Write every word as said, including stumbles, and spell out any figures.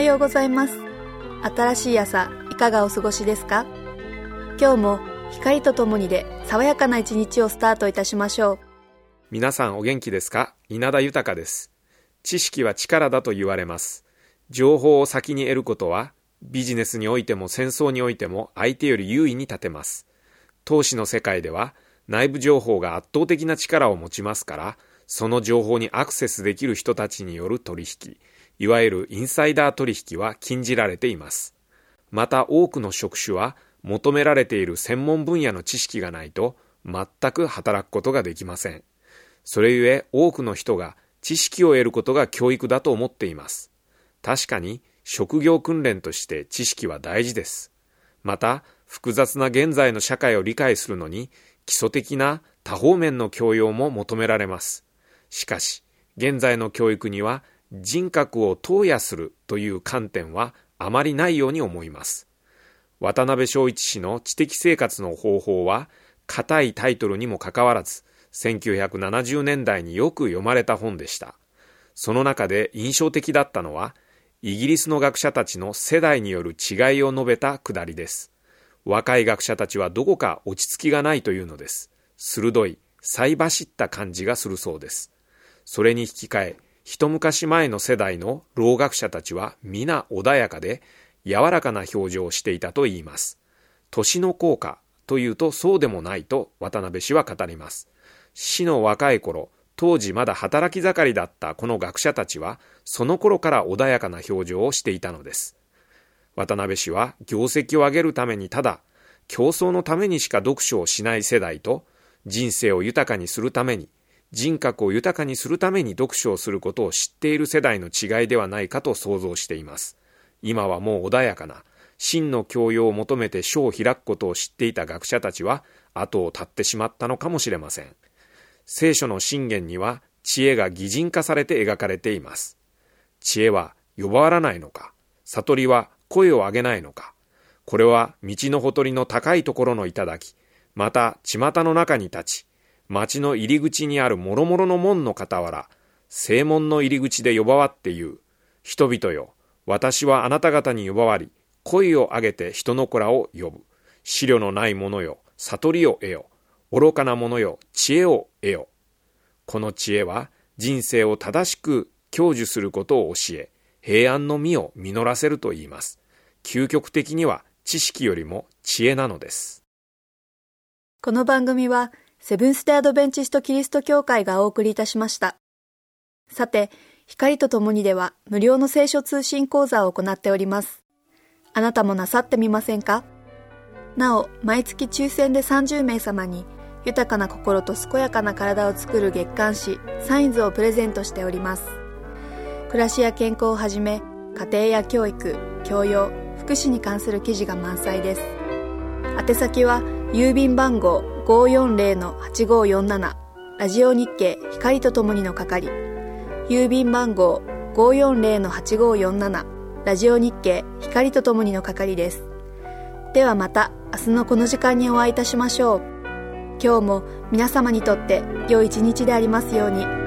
ようございます。新しい朝、いかがお過ごしですか？今日も光とともにで爽やかな一日をスタートいたしましょう。 皆さんお元気ですか？稲田豊です。知識は力だと言われます。情報を先に得ることは、ビジネスにおいても戦争においても相手より優位に立てます。投資の世界では、内部情報が圧倒的な力を持ちますから、その情報にアクセスできる人たちによる取引、いわゆるインサイダー取引は禁じられています。また多くの職種は求められている専門分野の知識がないと全く働くことができません。それゆえ多くの人が知識を得ることが教育だと思っています。確かに職業訓練として知識は大事です。また複雑な現在の社会を理解するのに基礎的な多方面の教養も求められます。しかし現在の教育には人格を投野するという観点はあまりないように思います。渡辺正一氏の知的生活の方法は固いタイトルにもかかわらずせんきゅうひゃくななじゅうねんだいによく読まれた本でした。その中で印象的だったのはイギリスの学者たちの世代による違いを述べたくだりです。若い学者たちはどこか落ち着きがないというのです。鋭い、才走った感じがするそうです。それに引き換え一昔前の世代の老学者たちは皆穏やかで柔らかな表情をしていたといいます。年の効果というとそうでもないと渡辺氏は語ります。氏の若い頃、当時まだ働き盛りだったこの学者たちはその頃から穏やかな表情をしていたのです。渡辺氏は業績を上げるためにただ競争のためにしか読書をしない世代と人生を豊かにするために人格を豊かにするために読書をすることを知っている世代の違いではないかと想像しています。今はもう穏やかな真の教養を求めて書を開くことを知っていた学者たちは後を絶ってしまったのかもしれません。聖書の箴言には知恵が擬人化されて描かれています。知恵は呼ばわらないのか、悟りは声を上げないのか。これは道のほとりの高いところの頂、また巷の中に立ち、町の入り口にあるもろもろの門の傍ら、正門の入り口で呼ばわって言う。人々よ、私はあなた方に呼ばわり、声を上げて人の子らを呼ぶ。思慮のない者よ、悟りを得よ。愚かな者よ、知恵を得よ。この知恵は人生を正しく享受することを教え、平安の実を実らせると言います。究極的には知識よりも知恵なのです。 この番組はセブンステアドベンチストキリスト教会がお送りいたしました。さて、光とともにでは無料の聖書通信講座を行っております。あなたもなさってみませんか？なお、毎月抽選でさんじゅうめいさまに豊かな心と健やかな体を作る月刊誌サインズをプレゼントしております。暮らしや健康をはじめ、家庭や教育、教養、福祉に関する記事が満載です。宛先は郵便番号 ごーよんぜろのはちごーよんなな ラジオ日経光とともにの係、郵便番号 ごーよんぜろのはちごーよんなな ラジオ日経光とともにの係です。ではまた明日のこの時間にお会いいたしましょう。今日も皆様にとって良い一日でありますように。